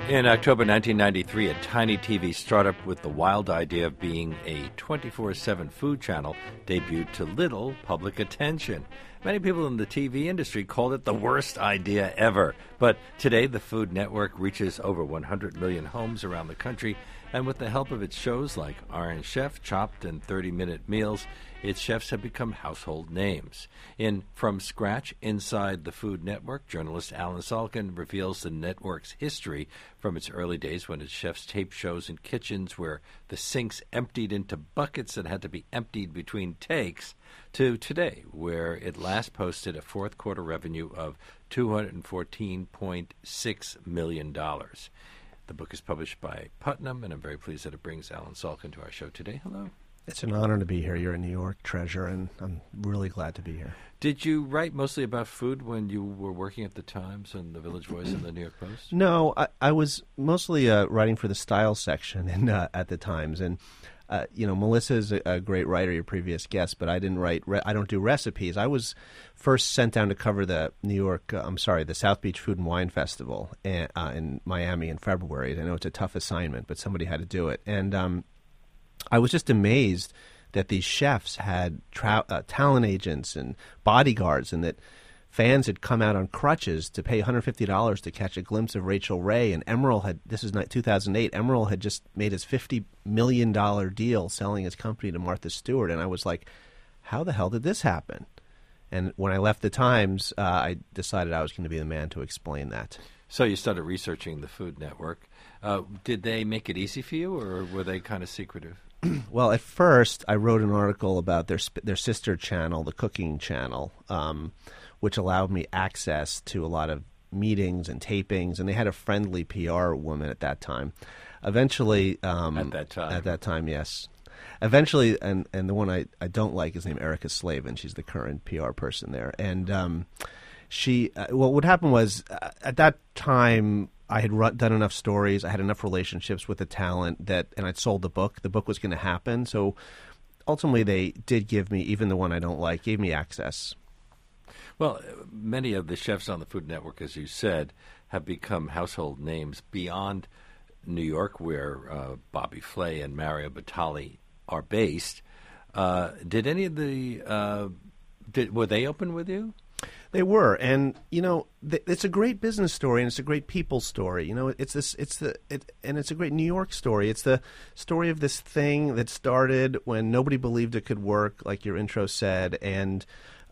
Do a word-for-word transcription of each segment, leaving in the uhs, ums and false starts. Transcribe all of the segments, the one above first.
In October nineteen ninety-three, a tiny T V startup with the wild idea of being a twenty-four seven food channel debuted to little public attention. Many people in the T V industry called it the worst idea ever. But today, the Food Network reaches over one hundred million homes around the country, and with the help of its shows like Iron Chef, Chopped, and thirty-minute Meals, its chefs have become household names. In From Scratch Inside the Food Network, journalist Alan Salkin reveals the network's history from its early days when its chefs taped shows in kitchens where the sinks emptied into buckets that had to be emptied between takes, to today, where it last posted a fourth quarter revenue of two hundred fourteen point six million dollars. The book is published by Putnam, and I'm very pleased that it brings Alan Salkin to our show today. Hello. It's an honor to be here. You're a New York treasure, and I'm really glad to be here. Did you write mostly about food when you were working at the Times and the Village Voice and the New York Post? No, I, I was mostly uh, writing for the style section in, uh, at the Times, and uh, you know, Melissa's a, a great writer, your previous guest, but I didn't write. Re- I don't do recipes. I was first sent down to cover the New York. Uh, I'm sorry, the South Beach Food and Wine Festival in, uh, in Miami in February. I know it's a tough assignment, but somebody had to do it, and um, I was just amazed that these chefs had tra- uh, talent agents and bodyguards, and that fans had come out on crutches to pay one hundred fifty dollars to catch a glimpse of Rachel Ray. And Emeril had, this is two thousand eight, Emeril had just made his fifty million dollars deal selling his company to Martha Stewart. And I was like, how the hell did this happen? And when I left the Times, uh, I decided I was going to be the man to explain that. So you started researching the Food Network. Uh, did they make it easy for you, or were they kind of secretive? Well, at first, I wrote an article about their sp- their sister channel, the Cooking Channel, um, which allowed me access to a lot of meetings and tapings, and they had a friendly P R woman at that time. Eventually, um, at that time, at that time, yes. Eventually, and, and the one I, I don't like is named Erica Slavin. She's the current P R person there, and um, she. Uh, well, what happened was uh, at that time, I had run, done enough stories. I had enough relationships with the talent that, and I'd sold the book. The book was going to happen. So ultimately, they did give me, even the one I don't like, gave me access. Well, many of the chefs on the Food Network, as you said, have become household names beyond New York, where uh, Bobby Flay and Mario Batali are based. Uh, did any of the uh, did were they open with you? They were, and you know, th- it's a great business story, and it's a great people story. You know, it's this, it's the, it, and it's a great New York story. It's the story of this thing that started when nobody believed it could work, like your intro said, and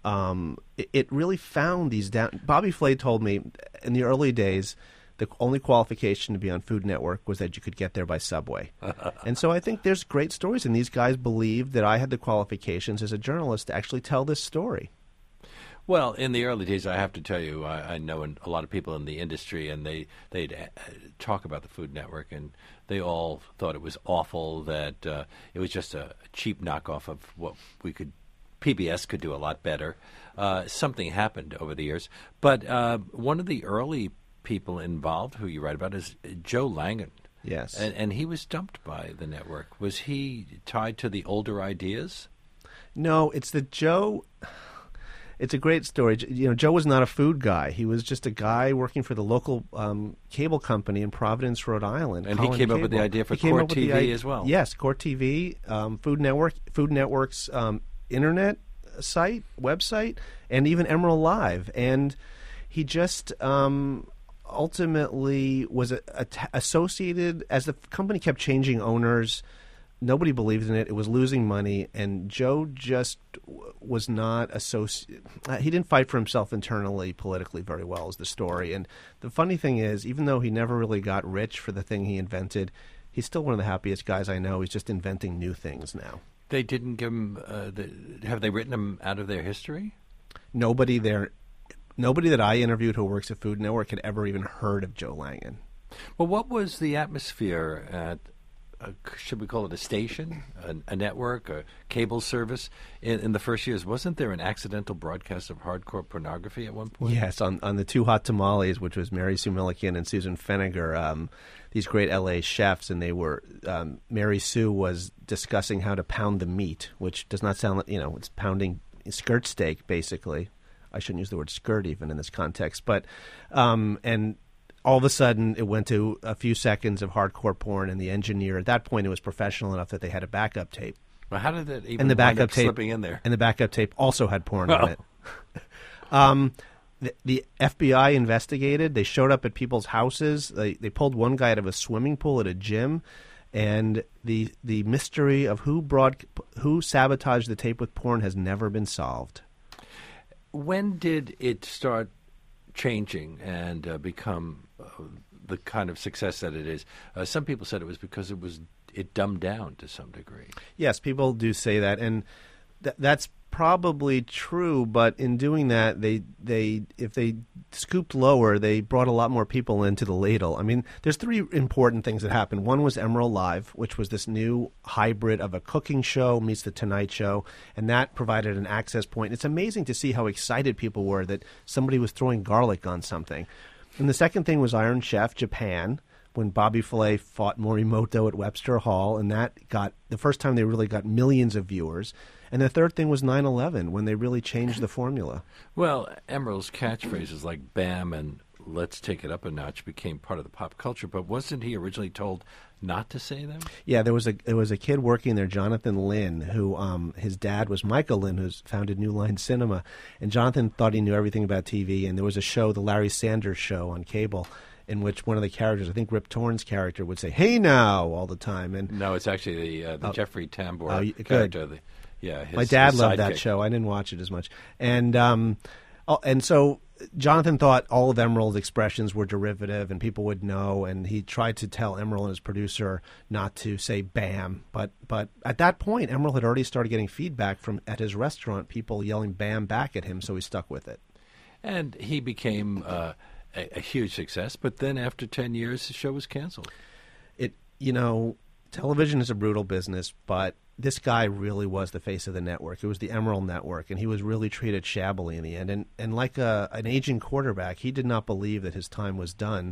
um, it, it really found these down. Bobby Flay told me in the early days, the only qualification to be on Food Network was that you could get there by subway. And so I think there's great stories, and these guys believed that I had the qualifications as a journalist to actually tell this story. Well, in the early days, I have to tell you, I, I know a lot of people in the industry, and they they'd uh, talk about the Food Network, and they all thought it was awful, that uh, it was just a cheap knockoff of what we could, P B S could do a lot better. Uh, something happened over the years, but uh, one of the early people involved, who you write about, is Joe Langan. Yes, and, and he was dumped by the network. Was he tied to the older ideas? No, it's the Joe. It's a great story. You know, Joe was not a food guy. He was just a guy working for the local um, cable company in Providence, Rhode Island. And Colin he came Cable. up with the idea for he Court T V I- as well. Yes, Court T V, um, Food Network, Food Network's um, internet site, website, and even Emeril Live. And he just um, ultimately was a, a t- associated, as the company kept changing owners. Nobody believed in it. It was losing money, and Joe just w- was not associated. Uh, he didn't fight for himself internally, politically very well, is the story. And the funny thing is, even though he never really got rich for the thing he invented, he's still one of the happiest guys I know. He's just inventing new things now. They didn't give him. Uh, the, have they written him out of their history? Nobody there, nobody that I interviewed who works at Food Network had ever even heard of Joe Langan. Well, what was the atmosphere at? A, should we call it a station, a, a network, a cable service? In, in the first years, wasn't there an accidental broadcast of hardcore pornography at one point? Yes, on, on the Two Hot Tamales, which was Mary Sue Milliken and Susan Feniger, um, these great L A chefs, and they were um, Mary Sue was discussing how to pound the meat, which does not sound like, you know, it's pounding skirt steak, basically. I shouldn't use the word skirt even in this context, but um, and all of a sudden, it went to a few seconds of hardcore porn, and the engineer, at that point, it was professional enough that they had a backup tape. Well, how did that even and the wind backup up tape, slipping in there? And the backup tape also had porn oh. on it. um, the, the F B I investigated. They showed up at people's houses. They they pulled one guy out of a swimming pool at a gym, and the the mystery of who brought who sabotaged the tape with porn has never been solved. When did it start changing and uh, become uh, the kind of success that it is? Uh, some people said it was because it was it dumbed down to some degree. Yes, people do say that, and th- that's probably true. But in doing that, they they if they scooped lower, they brought a lot more people into the ladle. I mean, there's three important things that happened. One was Emerald Live, which was this new hybrid of a cooking show meets the Tonight Show, and that provided an access point. It's amazing to see how excited people were that somebody was throwing garlic on something. And the second thing was Iron Chef Japan, when Bobby Flay fought Morimoto at Webster Hall, and that got the first time they really got millions of viewers. And the third thing was nine eleven, when they really changed the formula. Well, Emerald's catchphrases like "Bam" and "Let's take it up a notch" became part of the pop culture. But wasn't he originally told not to say them? Yeah, there was a there was a kid working there, Jonathan Lynn, who um, his dad was Michael Lynn, who's founded New Line Cinema, and Jonathan thought he knew everything about T V. And there was a show, the Larry Sanders Show on cable, in which one of the characters, I think Rip Torn's character, would say "Hey now" all the time. And no, it's actually the uh, the oh, Jeffrey Tambor oh, character. The, yeah, his, my dad his loved sidekick. that show. I didn't watch it as much, and um, oh, and so Jonathan thought all of Emerald's expressions were derivative, and people would know. And he tried to tell Emerald and his producer not to say "Bam," but but at that point, Emerald had already started getting feedback from at his restaurant, people yelling "Bam" back at him, so he stuck with it. And he became uh, a, a huge success. But then, after ten years, the show was canceled. It you know, television is a brutal business, but this guy really was the face of the network. It was the Emerald Network, and he was really treated shabbily in the end. And and like a, an aging quarterback, he did not believe that his time was done.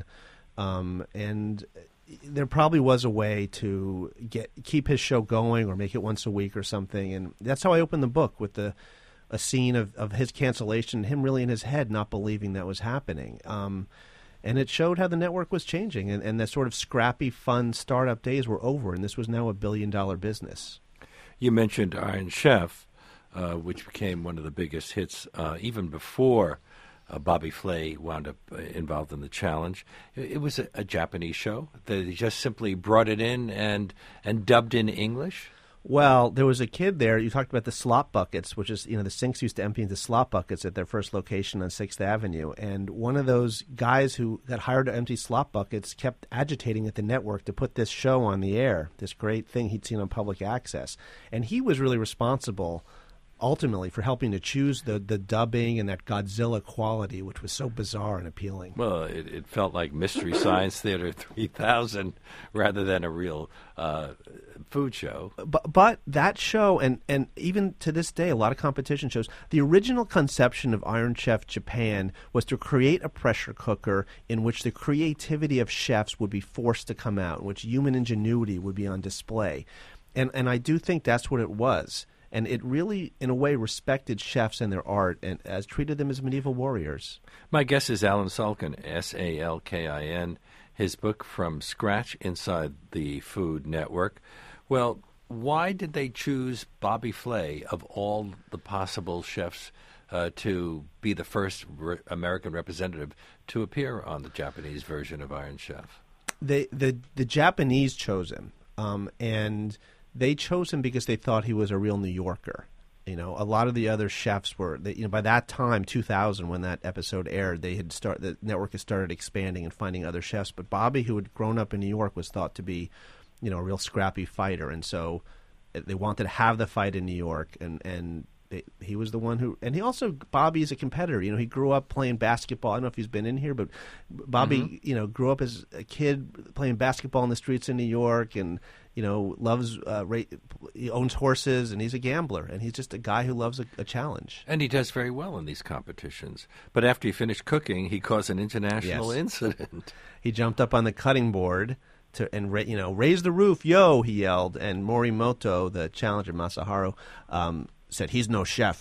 Um, and there probably was a way to get keep his show going or make it once a week or something. And that's how I opened the book, with the a scene of, of his cancellation, him really in his head not believing that was happening. Um, and it showed how the network was changing, and, and the sort of scrappy, fun startup days were over, and this was now a billion-dollar business. You mentioned Iron Chef, uh, which became one of the biggest hits uh, even before uh, Bobby Flay wound up uh, involved in the challenge. It, it was a, a Japanese show. They just simply brought it in and and dubbed in English. Well, there was a kid there. You talked about the slop buckets, which is, you know, the sinks used to empty into slop buckets at their first location on sixth Avenue. And one of those guys who got hired to empty slop buckets kept agitating at the network to put this show on the air, this great thing he'd seen on public access. And he was really responsible, ultimately, for helping to choose the, the dubbing and that Godzilla quality, which was so bizarre and appealing. Well, it, it felt like Mystery Science Theater three thousand rather than a real uh, food show. But, but that show, and, and even to this day, a lot of competition shows, the original conception of Iron Chef Japan was to create a pressure cooker in which the creativity of chefs would be forced to come out, in which human ingenuity would be on display. And, and I do think that's what it was. And it really, in a way, respected chefs and their art and as treated them as medieval warriors. My guest is Alan Salkin, S A L K I N. His book, From Scratch Inside the Food Network. Well, why did they choose Bobby Flay, of all the possible chefs, uh, to be the first re- American representative to appear on the Japanese version of Iron Chef? They, the, the Japanese chose him, um, and they chose him because they thought he was a real New Yorker. You know, a lot of the other chefs were, they, you know, by that time, two thousand, when that episode aired, they had start the network had started expanding and finding other chefs. But Bobby, who had grown up in New York, was thought to be, you know, a real scrappy fighter, and so they wanted to have the fight in New York, and and they, he was the one who, and he also, Bobby is a competitor. You know, he grew up playing basketball. I don't know if he's been in here, but Bobby, mm-hmm. you know, grew up as a kid playing basketball in the streets in New York, and you know, loves, uh, ra- he owns horses, and he's a gambler, and he's just a guy who loves a, a challenge. And he does very well in these competitions. But after he finished cooking, he caused an international yes. incident. He jumped up on the cutting board to and ra- you know, raise the roof, yo, he yelled, and Morimoto, the challenger, Masaharu, um, said, he's no chef.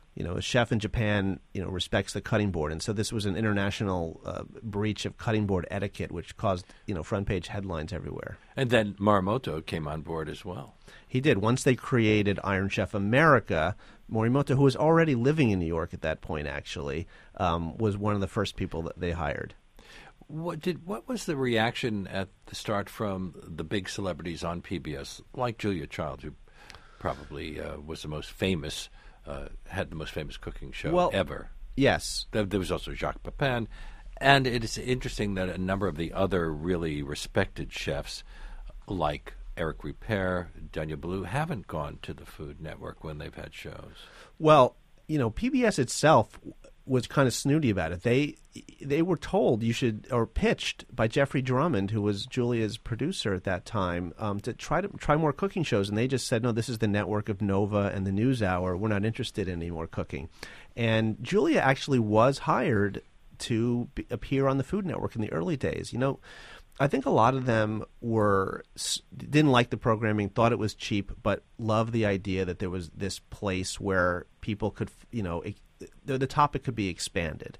You know, a chef in Japan, you know, respects the cutting board, and so this was an international uh, breach of cutting board etiquette, which caused, you know, front page headlines everywhere. And then Morimoto came on board as well. He did. Once they created Iron Chef America, Morimoto, who was already living in New York at that point, actually, um, was one of the first people that they hired. What did what was the reaction at the start from the big celebrities on P B S, like Julia Childs, who probably uh, was the most famous, uh, had the most famous cooking show well, ever? Yes. There, there was also Jacques Pepin. And it is interesting that a number of the other really respected chefs, like Eric Ripert, Daniel Boulud, haven't gone to the Food Network when they've had shows. Well, you know, P B S itself was kind of snooty about it. They they were told you should, or pitched by Jeffrey Drummond, who was Julia's producer at that time, um, to try to try more cooking shows, and they just said, no, this is the network of Nova and the NewsHour. We're not interested in any more cooking. And Julia actually was hired to be, appear on the Food Network in the early days. You know, I think a lot of them were didn't like the programming, thought it was cheap, but loved the idea that there was this place where people could, you know, it, the, the topic could be expanded.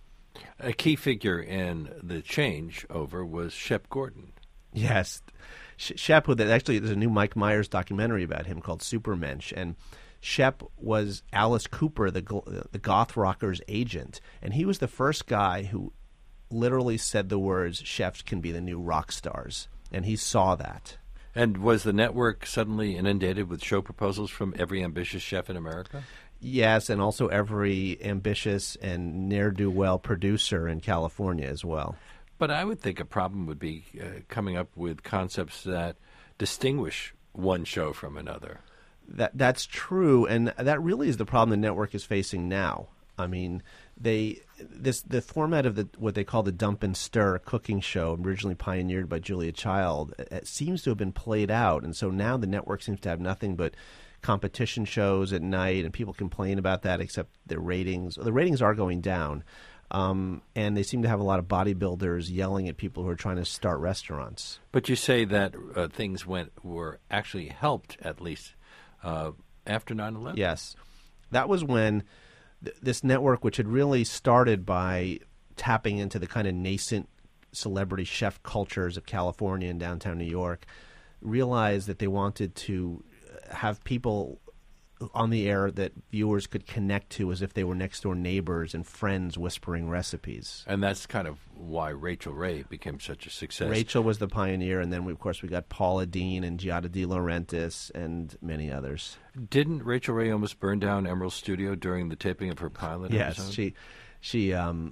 A key figure in the changeover was Shep Gordon. Yes, Shep. With actually, there's a new Mike Myers documentary about him called Supermensch, and Shep was Alice Cooper, the the goth rocker's agent, and he was the first guy who literally said the words, chefs can be the new rock stars, and he saw that. And was the network suddenly inundated with show proposals from every ambitious chef in America? Yes, and also every ambitious and ne'er-do-well producer in California as well. But I would think a problem would be uh, coming up with concepts that distinguish one show from another. That That's true, and that really is the problem the network is facing now. I mean, they this the format of the what they call the Dump and Stir cooking show, originally pioneered by Julia Child, it seems to have been played out, and so now the network seems to have nothing but competition shows at night, and people complain about that, except their ratings. The ratings are going down, um, and they seem to have a lot of bodybuilders yelling at people who are trying to start restaurants. But you say that uh, things went were actually helped, at least, uh, after nine eleven? Yes. That was when th- this network, which had really started by tapping into the kind of nascent celebrity chef cultures of California and downtown New York, realized that they wanted to have people on the air that viewers could connect to as if they were next door neighbors and friends whispering recipes. And that's kind of why Rachel Ray became such a success. Rachel was the pioneer, and then we, of course we got Paula Deen and Giada De Laurentiis and many others. Didn't Rachel Ray almost burn down Emerald Studio during the taping of her pilot yes, episode? she she um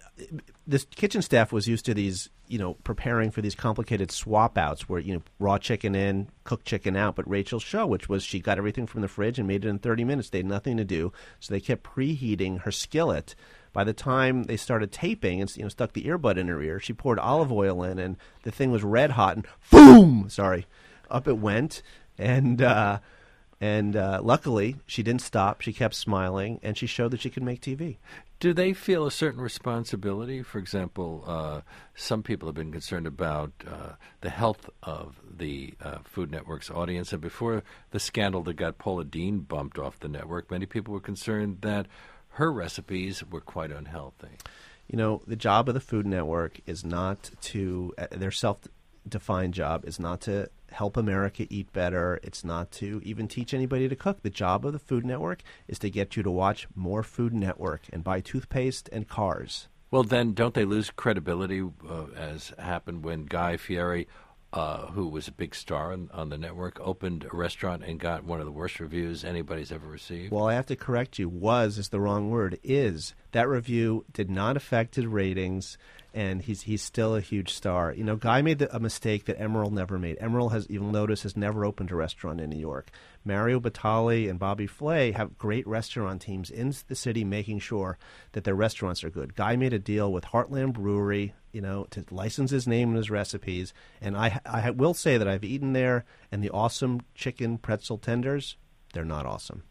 this kitchen staff was used to these, you know, preparing for these complicated swap outs where, you know, raw chicken in, cooked chicken out. But Rachel's show, which was she got everything from the fridge and made it in thirty minutes. They had nothing to do. So they kept preheating her skillet. By the time they started taping and, you know, stuck the earbud in her ear, she poured olive oil in, and the thing was red hot, and boom, sorry, up it went. And, uh, and uh, luckily, she didn't stop. She kept smiling, and she showed that she could make T V. Do they feel a certain responsibility? For example, uh, some people have been concerned about uh, the health of the uh, Food Network's audience. And before the scandal that got Paula Deen bumped off the network, many people were concerned that her recipes were quite unhealthy. You know, the job of the Food Network is not to uh, – their self-defined job is not to help America eat better. It's not to even teach anybody to cook. The job of the Food Network is to get you to watch more Food Network and buy toothpaste and cars. Well, then don't they lose credibility, uh, as happened when Guy Fieri, uh, who was a big star on, on the network, opened a restaurant and got one of the worst reviews anybody's ever received? Well, I have to correct you. Was is the wrong word. Is. That review did not affect his ratings, and he's he's still a huge star. You know, Guy made the, a mistake that Emeril never made. Emeril, has, you'll notice, has never opened a restaurant in New York. Mario Batali and Bobby Flay have great restaurant teams in the city making sure that their restaurants are good. Guy made a deal with Heartland Brewery, you know, to license his name and his recipes. And I, I will say that I've eaten there, and the awesome chicken pretzel tenders, they're not awesome.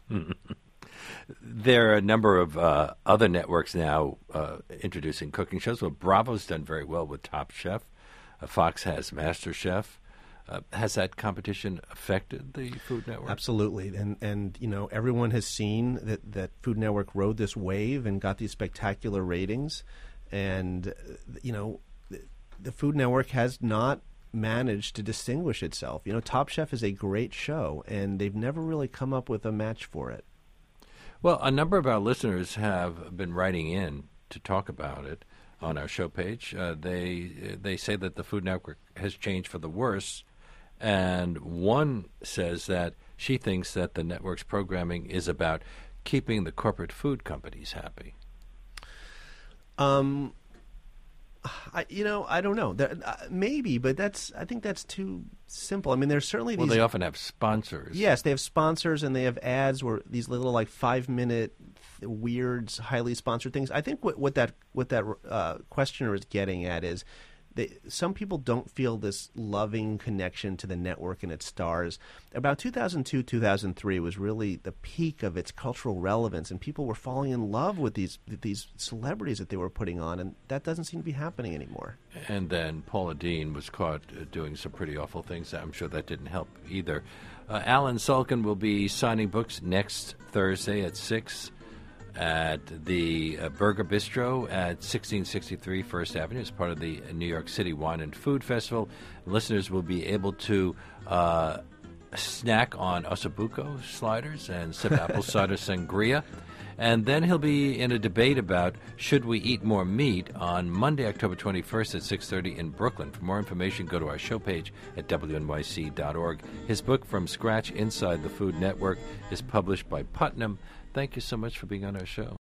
There are a number of uh, other networks now uh, introducing cooking shows. Well, Bravo's done very well with Top Chef. Uh, Fox has Master Chef. Uh, has that competition affected the Food Network? Absolutely, and and you know everyone has seen that that Food Network rode this wave and got these spectacular ratings, and uh, you know the, the Food Network has not managed to distinguish itself. You know, Top Chef is a great show, and they've never really come up with a match for it. Well, a number of our listeners have been writing in to talk about it on our show page. Uh, they they say that the Food Network has changed for the worse, and one says that she thinks that the network's programming is about keeping the corporate food companies happy. Um, I, you know, I don't know. That, uh, maybe, but that's I think that's too simple. I mean, there's certainly Well, these. they often have sponsors. Yes, they have sponsors and they have ads where these little like five minute th- weird, highly sponsored things. I think what, what that what that uh, questioner is getting at is they, some people don't feel this loving connection to the network and its stars. About two thousand two, two thousand three was really the peak of its cultural relevance, and people were falling in love with these these celebrities that they were putting on, and that doesn't seem to be happening anymore. And then Paula Deen was caught uh, doing some pretty awful things. I'm sure that didn't help either. Uh, Alan Sulkin will be signing books next Thursday at six at the uh, Burger Bistro at sixteen sixty-three First Avenue as part of the New York City Wine and Food Festival. Listeners will be able to uh, snack on Ossobuco sliders and sip apple cider sangria. And then he'll be in a debate about should we eat more meat on Monday, October twenty-first at six thirty in Brooklyn. For more information, go to our show page at W N Y C dot org. His book, From Scratch Inside the Food Network, is published by Putnam. Thank you so much for being on our show.